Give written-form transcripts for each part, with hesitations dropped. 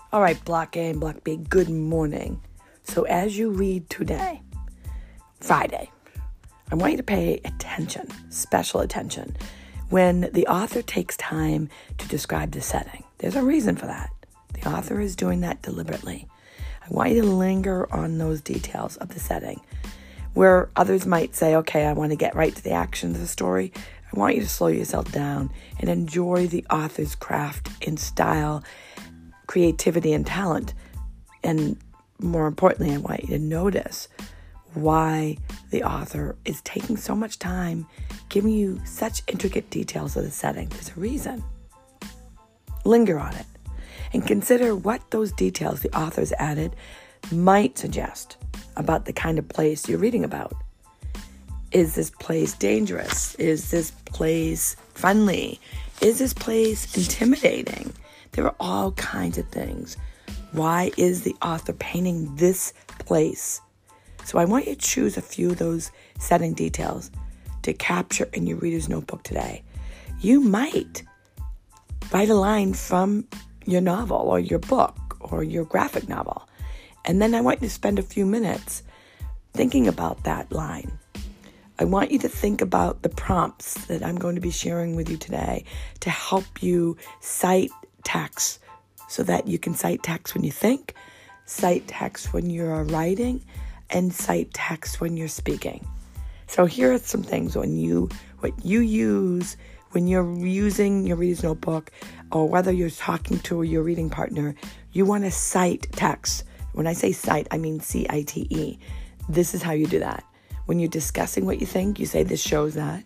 All right, Block A and Block B, good morning. So as you read today, Friday, I want you to pay attention, special attention, when the author takes time to describe the setting. There's a reason for that. The author is doing that deliberately. I want you to linger on those details of the setting. Where others might say, okay, I want to get right to the action of the story, I want you to slow yourself down and enjoy the author's craft and style, creativity and talent. And more importantly, I want you to notice why the author is taking so much time giving you such intricate details of the setting. There's a reason. Linger on it and consider what those details the author's added might suggest about the kind of place you're reading about. Is this place dangerous? Is this place friendly? Is this place intimidating? There are all kinds of things. Why is the author painting this place? So I want you to choose a few of those setting details to capture in your reader's notebook today. You might write a line from your novel or your book or your graphic novel. And then I want you to spend a few minutes thinking about that line. I want you to think about the prompts that I'm going to be sharing with you today to help you cite text so that you can cite text when you think, cite text when you're writing, and cite text when you're speaking. So here are some things what you use when you're using your reader's notebook, or whether you're talking to your reading partner, you want to cite text. When I say cite, I mean C-I-T-E. This is how you do that. When you're discussing what you think, you say, this shows that.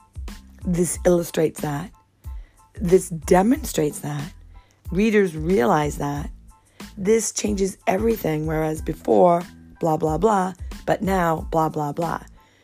This illustrates that. This demonstrates that. Readers realize that. This changes everything, whereas before, blah, blah, blah, but now, blah, blah, blah.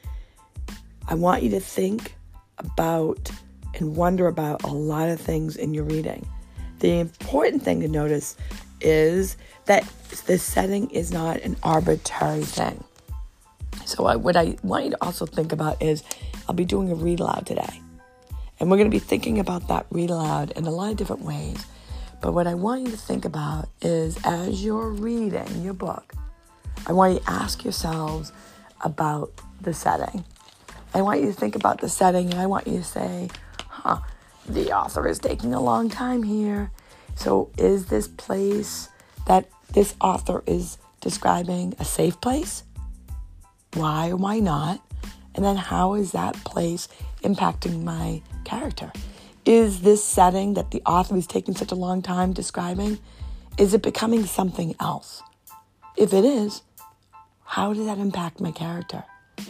I want you to think about and wonder about a lot of things in your reading. The important thing to notice is that the setting is not an arbitrary thing. So what I want you to also think about is I'll be doing a read aloud today. And we're going to be thinking about that read aloud in a lot of different ways. But what I want you to think about is as you're reading your book, I want you to ask yourselves about the setting. I want you to think about the setting, and I want you to say, the author is taking a long time here. So is this place that this author is describing a safe place? Why or why not? And then how is that place impacting my character? Is this setting that the author is taking such a long time describing, is it becoming something else? If it is, how does that impact my character?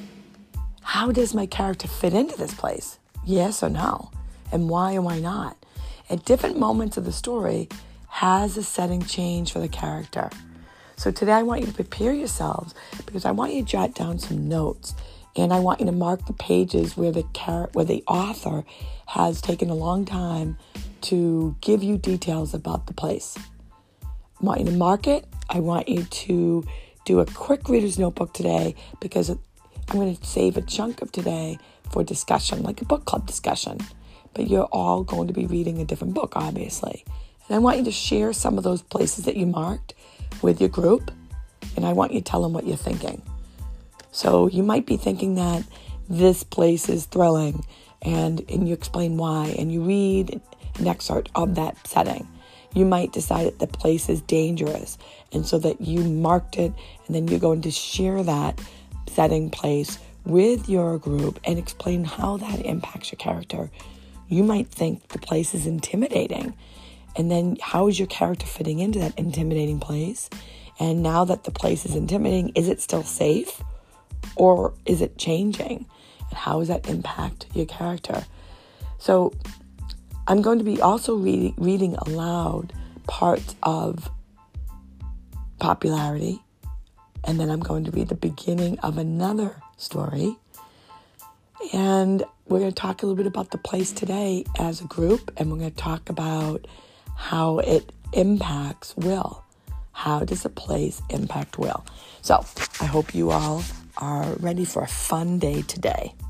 How does my character fit into this place? Yes or no? And why or why not? At different moments of the story, has the setting changed for the character? So today I want you to prepare yourselves because I want you to jot down some notes, and I want you to mark the pages where the author has taken a long time to give you details about the place. I want you to mark it. I want you to do a quick reader's notebook today because I'm going to save a chunk of today for discussion, like a book club discussion. But you're all going to be reading a different book, obviously. And I want you to share some of those places that you marked with your group, and I want you to tell them what you're thinking. So you might be thinking that this place is thrilling, and you explain why, and you read an excerpt of that setting. You might decide that the place is dangerous, and so that you marked it, and then you're going to share that setting place with your group and explain how that impacts your character. You might think the place is intimidating, and then how is your character fitting into that intimidating place? And now that the place is intimidating, is it still safe, or is it changing? And how does that impact your character? So I'm going to be also reading aloud parts of Popularity, and then I'm going to read the beginning of another story. And we're going to talk a little bit about the place today as a group, and we're going to talk about how it impacts Will. How does a place impact Will? So I hope you all are ready for a fun day today.